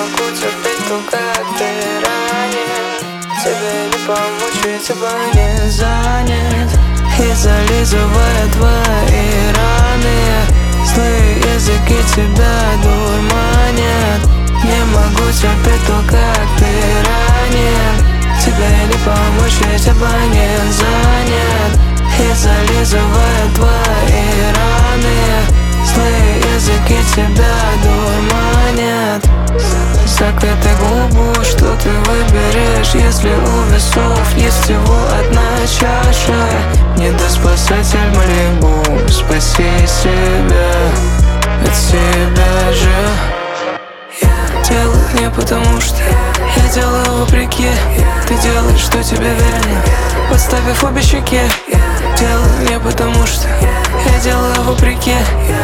могу терпеть то, как ты ранен. Тебе не помочь, ведь оба не занят. И зализывая твои раны, злые языки тебя дурманят. Не могу терпеть то, как ты ранен. Тебе не помочь, ведь оба не занят. И зализывая твои раны, злые языки тебя дурманят. Закрытой губу, что ты выберешь, если у весов есть всего одна чаша? Не дай, спасатель Малибу, спаси себя от себя же. Делаю не потому что я делаю вопреки. Ты делаешь, что тебе верно, подставив обе щеки. Делаю не потому что я делаю вопреки.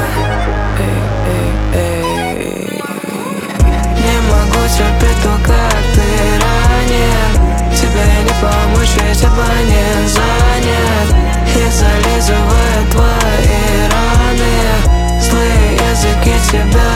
Не могу терпеть то, как ты ранен. Тебе не помочь, ведь оба не занят. И зализывая твои раны, злые языки тебя